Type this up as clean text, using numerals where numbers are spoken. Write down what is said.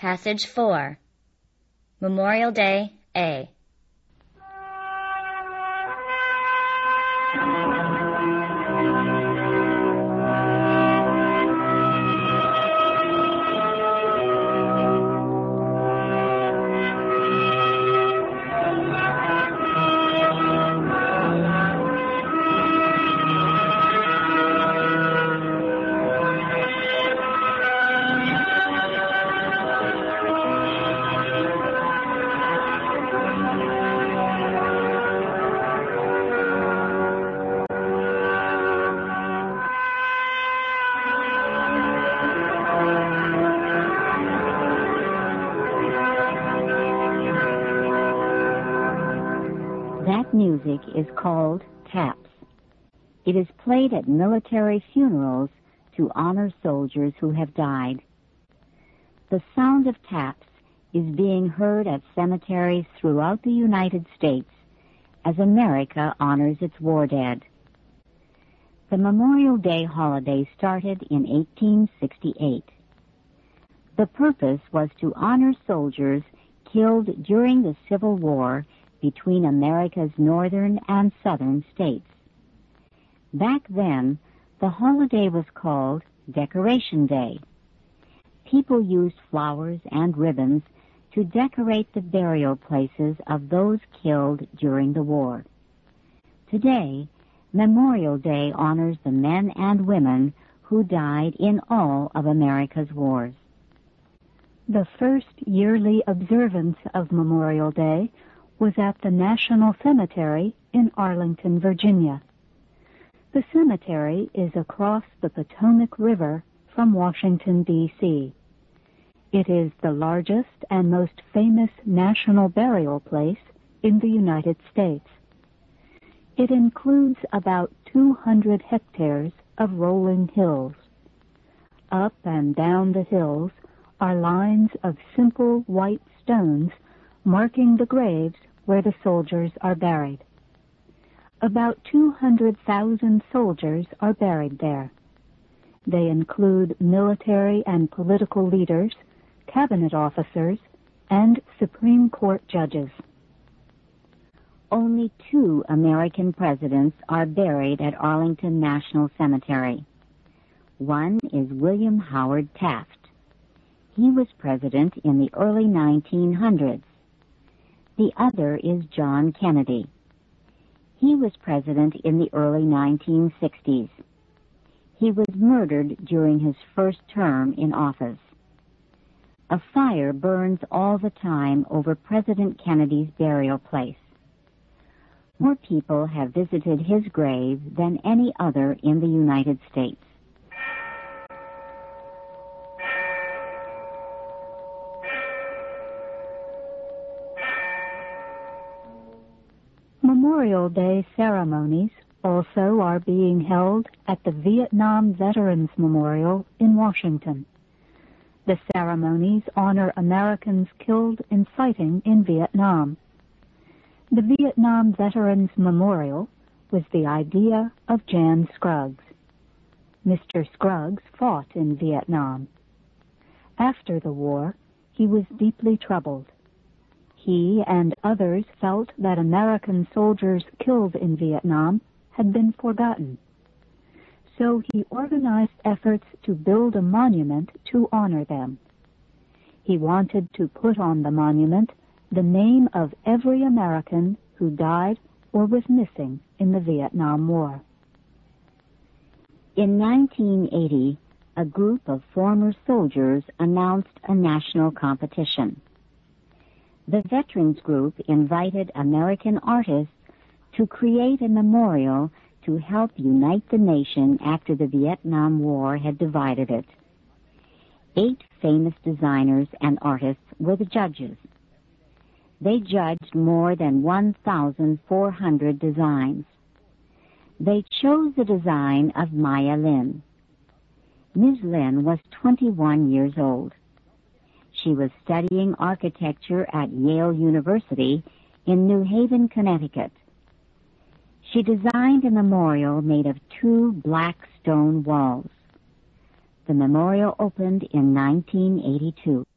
Passage 4. Memorial Day, A. That music is called taps. It is played at military funerals to honor soldiers who have died. The sound of taps is being heard at cemeteries throughout the United States as America honors its war dead. The Memorial Day holiday started in 1868. The purpose was to honor soldiers killed during the Civil War between America's northern and southern states. Back then, the holiday was called Decoration Day. People used flowers and ribbons to decorate the burial places of those killed during the war. Today, Memorial Day honors the men and women who died in all of America's wars. The first yearly observance of Memorial Day was at the National Cemetery in Arlington, Virginia. The cemetery is across the Potomac River from Washington, D.C. It is the largest and most famous national burial place in the United States. It includes about 200 hectares of rolling hills. Up and down the hills are lines of simple white stones marking the graves where the soldiers are buried. About 200,000 soldiers are buried there. They include military and political leaders, cabinet officers, and Supreme Court judges. Only 2 American presidents are buried at Arlington National Cemetery. One is William Howard Taft. He was president in the early 1900s. The other is John Kennedy. He was president in the early 1960s. He was murdered during his first term in office. A fire burns all the time over President Kennedy's burial place. More people have visited his grave than any other in the United States. Memorial Day ceremonies also are being held at the Vietnam Veterans Memorial in Washington. The ceremonies honor Americans killed in fighting in Vietnam. The Vietnam Veterans Memorial was the idea of Jan Scruggs. Mr. Scruggs fought in Vietnam. After the war, he was deeply troubled. He and others felt that American soldiers killed in Vietnam had been forgotten. So he organized efforts to build a monument to honor them. He wanted to put on the monument the name of every American who died or was missing in the Vietnam War. In 1980, a group of former soldiers announced a national competition. The Veterans Group invited American artists to create a memorial to help unite the nation after the Vietnam War had divided it. 8 famous designers and artists were the judges. They judged more than 1,400 designs. They chose the design of Maya Lin. Ms. Lin was 21 years old. She was studying architecture at Yale University in New Haven, Connecticut. She designed a memorial made of 2 black stone walls. The memorial opened in 1982.